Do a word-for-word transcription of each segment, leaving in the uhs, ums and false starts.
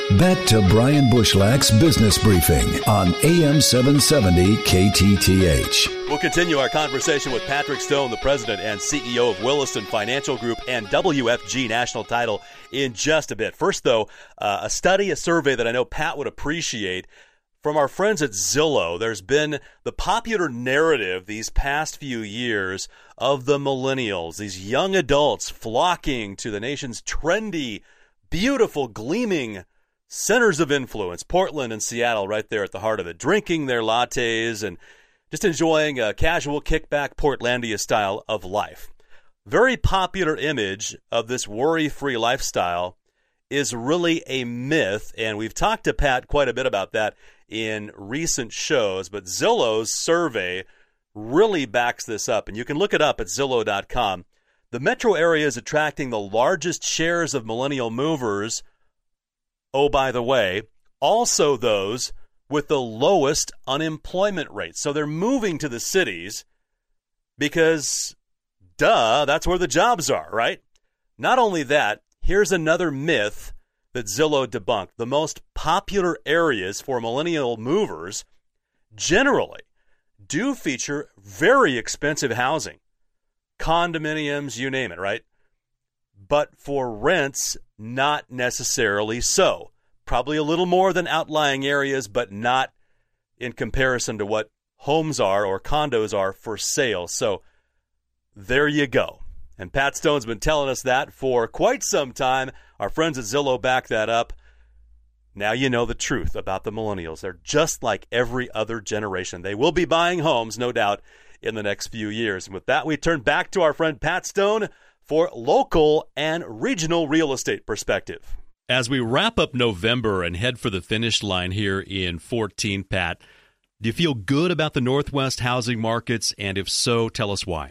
Back to Brian Bushlach's Business Briefing on A M seven seventy K T T H. We'll continue our conversation with Patrick Stone, the president and C E O of Williston Financial Group and W F G National Title, in just a bit. First, though, uh, a study, a survey that I know Pat would appreciate from our friends at Zillow. There's been the popular narrative these past few years of the millennials, these young adults flocking to the nation's trendy, beautiful, gleaming centers of influence, Portland and Seattle, right there at the heart of it, drinking their lattes and just enjoying a casual kickback Portlandia style of life. Very popular image of this worry-free lifestyle is really a myth, and we've talked to Pat quite a bit about that in recent shows, but Zillow's survey really backs this up, and you can look it up at Zillow dot com. The metro area is attracting the largest shares of millennial movers. Oh, by the way, also those with the lowest unemployment rate. So they're moving to the cities because, duh, that's where the jobs are, right? Not only that, here's another myth that Zillow debunked. The most popular areas for millennial movers generally do feature very expensive housing, condominiums, you name it, right? But for rents, not necessarily so. Probably a little more than outlying areas, but not in comparison to what homes are or condos are for sale. So there you go. And Pat Stone's been telling us that for quite some time. Our friends at Zillow back that up. Now you know the truth about the millennials. They're just like every other generation. They will be buying homes, no doubt, in the next few years. And with that, we turn back to our friend Pat Stone for local and regional real estate perspective. As we wrap up November and head for the finish line here in fourteen, Pat, do you feel good about the Northwest housing markets? And if so, tell us why.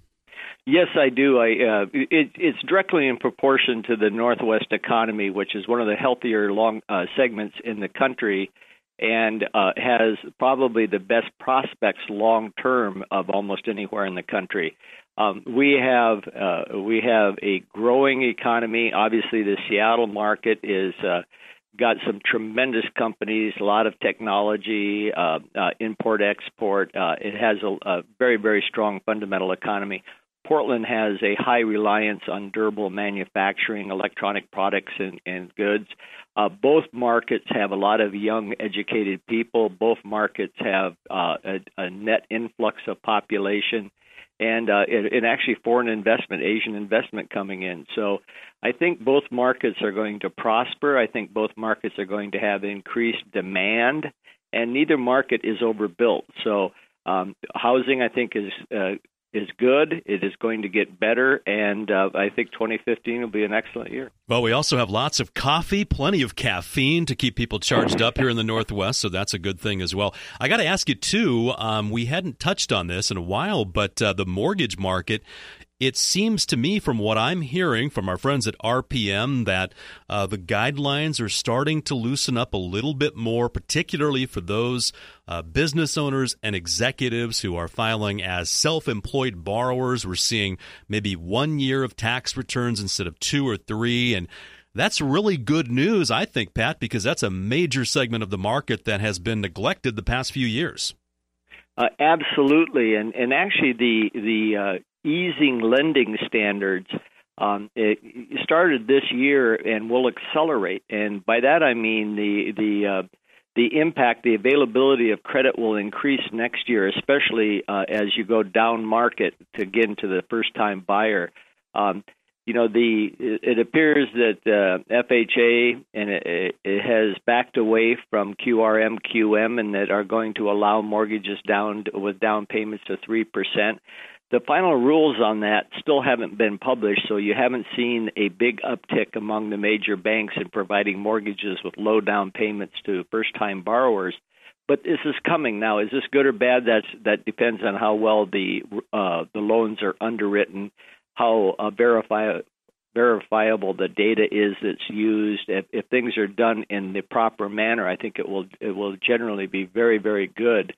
Yes, I do. I, uh, it, it's directly in proportion to the Northwest economy, which is one of the healthier long uh, segments in the country, and uh, has probably the best prospects long term of almost anywhere in the country. Um, we have uh, we have a growing economy. Obviously, the Seattle market is uh, got some tremendous companies, a lot of technology, uh, uh, import export. Uh, it has a, a very very strong fundamental economy. Portland has a high reliance on durable manufacturing, electronic products, and, and goods. Uh, both markets have a lot of young, educated people. Both markets have uh, a, a net influx of population, and, uh, and, and actually foreign investment, Asian investment coming in. So I think both markets are going to prosper. I think both markets are going to have increased demand, and neither market is overbuilt. So um, housing, I think, is uh, is good. It is going to get better, and uh, I think twenty fifteen will be an excellent year. Well, we also have lots of coffee, plenty of caffeine to keep people charged up here in the Northwest, so that's a good thing as well. I got to ask you, too, um, we hadn't touched on this in a while, but uh, the mortgage market, it seems to me from what I'm hearing from our friends at R P M that uh, the guidelines are starting to loosen up a little bit more, particularly for those uh, business owners and executives who are filing as self-employed borrowers. We're seeing maybe one year of tax returns instead of two or three, and that's really good news, I think, Pat, because that's a major segment of the market that has been neglected the past few years. Uh, absolutely, and and actually the the uh, easing lending standards um, it started this year and will accelerate, and by that I mean the the uh, the impact, the availability of credit will increase next year, especially uh, as you go down market to get into the first time buyer. Um, You know, the it appears that uh, F H A and it, it has backed away from Q R M, Q M, and that are going to allow mortgages down to, with down payments to three percent. The final rules on that still haven't been published, so you haven't seen a big uptick among the major banks in providing mortgages with low down payments to first-time borrowers. But this is coming now. Is this good or bad? That's that depends on how well the uh, the loans are underwritten, how uh, verify, verifiable the data is that's used. If, if things are done in the proper manner, I think it will it will generally be very, very good.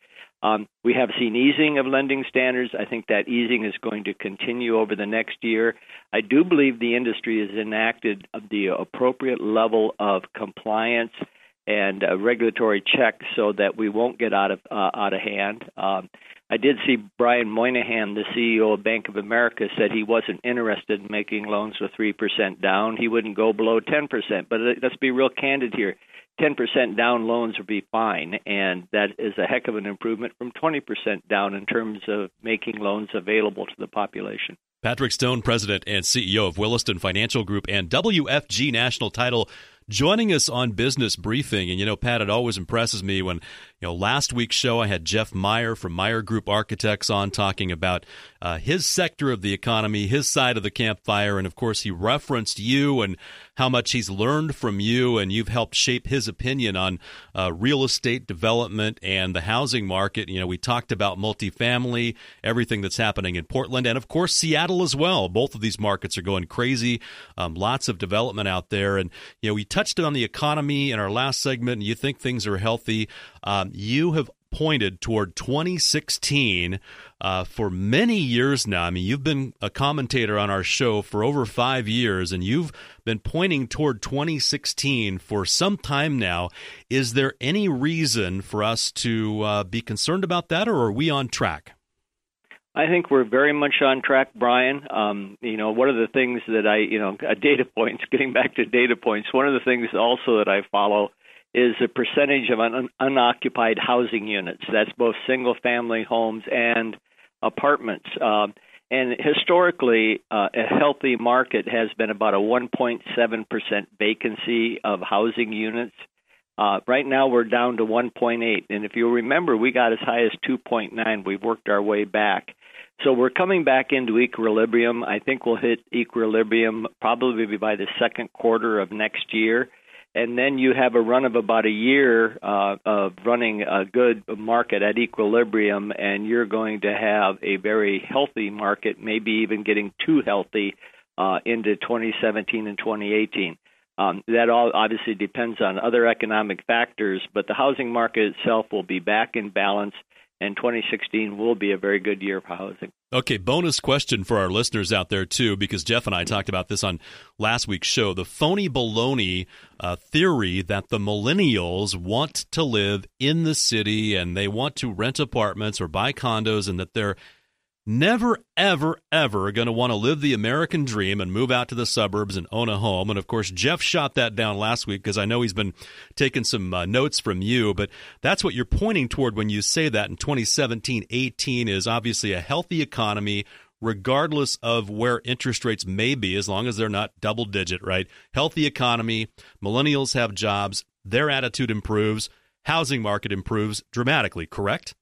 Um, we have seen easing of lending standards. I think that easing is going to continue over the next year. I do believe the industry has enacted the appropriate level of compliance and uh, regulatory checks so that we won't get out of uh, out of hand. Um, I did see Brian Moynihan, the C E O of Bank of America, said he wasn't interested in making loans with three percent down. He wouldn't go below ten percent. But let's be real candid here. ten percent down loans would be fine, and that is a heck of an improvement from twenty percent down in terms of making loans available to the population. Patrick Stone, President and C E O of Williston Financial Group and W F G National Title, joining us on Business Briefing. And, you know, Pat, it always impresses me when, you know, last week's show I had Jeff Meyer from Meyer Group Architects on talking about uh, his sector of the economy, his side of the campfire. And, of course, he referenced you and how much he's learned from you, and you've helped shape his opinion on uh, real estate development and the housing market. You know, we talked about multifamily, everything that's happening in Portland, and, of course, Seattle as well. Both of these markets are going crazy. Um, lots of development out there. And, you know, we touched on the economy in our last segment, and you think things are healthy. Um, you have pointed toward twenty sixteen uh, for many years now. I mean, you've been a commentator on our show for over five years, and you've been pointing toward twenty sixteen for some time now. Is there any reason for us to uh, be concerned about that, or are we on track? I think we're very much on track, Brian. Um, you know, one of the things that I, you know, uh, data points, getting back to data points, one of the things also that I follow is the percentage of un- unoccupied housing units. That's both single-family homes and apartments. Um, and historically, uh, a healthy market has been about a one point seven percent vacancy of housing units. Uh, right now, we're down to one point eight. And if you remember, we got as high as two point nine. We've worked our way back. So we're coming back into equilibrium. I think we'll hit equilibrium probably by the second quarter of next year. And then you have a run of about a year uh, of running a good market at equilibrium, and you're going to have a very healthy market, maybe even getting too healthy uh, into twenty seventeen and twenty eighteen. Um, that all obviously depends on other economic factors, but the housing market itself will be back in balance, and twenty sixteen will be a very good year for housing. Okay, bonus question for our listeners out there, too, because Jeff and I talked about this on last week's show. The phony baloney uh, theory that the millennials want to live in the city and they want to rent apartments or buy condos, and that they're never, ever, ever going to want to live the American dream and move out to the suburbs and own a home. And, of course, Jeff shot that down last week because I know he's been taking some uh, notes from you. But that's what you're pointing toward when you say that in twenty seventeen eighteen is obviously a healthy economy, regardless of where interest rates may be, as long as they're not double-digit, right? Healthy economy, millennials have jobs, their attitude improves, housing market improves dramatically, correct?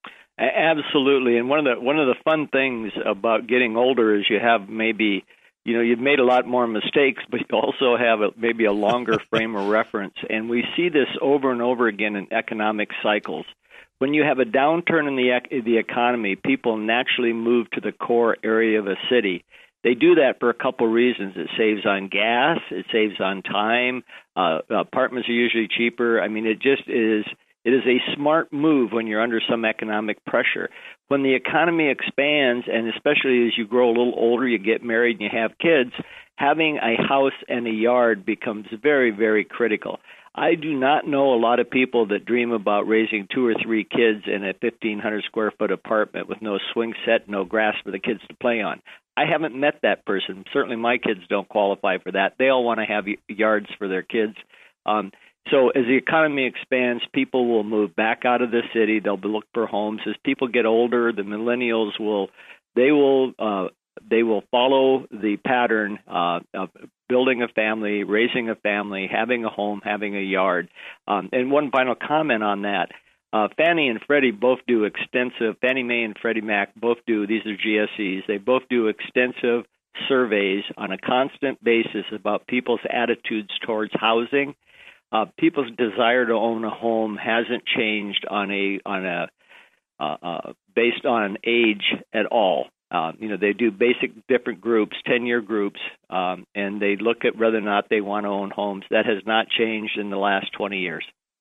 Absolutely, and one of the one of the fun things about getting older is you have maybe, you know, you've made a lot more mistakes, but you also have a, maybe a longer frame of reference, and we see this over and over again in economic cycles. When you have a downturn in the the economy, people naturally move to the core area of a city. They do that for a couple reasons. It saves on gas, it saves on time. Uh, apartments are usually cheaper. I mean, it just is. It is a smart move when you're under some economic pressure. When the economy expands, and especially as you grow a little older, you get married and you have kids, having a house and a yard becomes very, very critical. I do not know a lot of people that dream about raising two or three kids in a fifteen hundred square foot apartment with no swing set, no grass for the kids to play on. I haven't met that person. Certainly my kids don't qualify for that. They all want to have yards for their kids. Um, So as the economy expands, people will move back out of the city. They'll look for homes. As people get older, the millennials will they will uh, they will follow the pattern uh, of building a family, raising a family, having a home, having a yard. Um, and one final comment on that: uh, Fannie and Freddie both do extensive. Fannie Mae and Freddie Mac both do. These are G S Es. They both do extensive surveys on a constant basis about people's attitudes towards housing. Uh, people's desire to own a home hasn't changed on a on a uh, uh, based on age at all. Uh, you know, they do basic different groups, ten-year groups, um, and they look at whether or not they want to own homes. That has not changed in the last twenty years.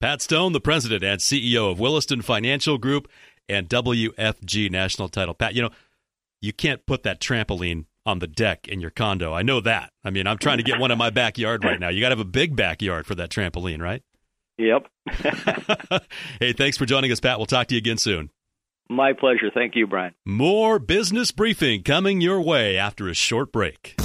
Pat Stone, the president and C E O of Williston Financial Group and W F G National Title. Pat, you know, you can't put that trampoline on the deck in your condo. I know that. I mean, I'm trying to get one in my backyard right now. You got to have a big backyard for that trampoline, right? Yep. Hey, thanks for joining us, Pat. We'll talk to you again soon. My pleasure. Thank you, Brian. More Business Briefing coming your way after a short break.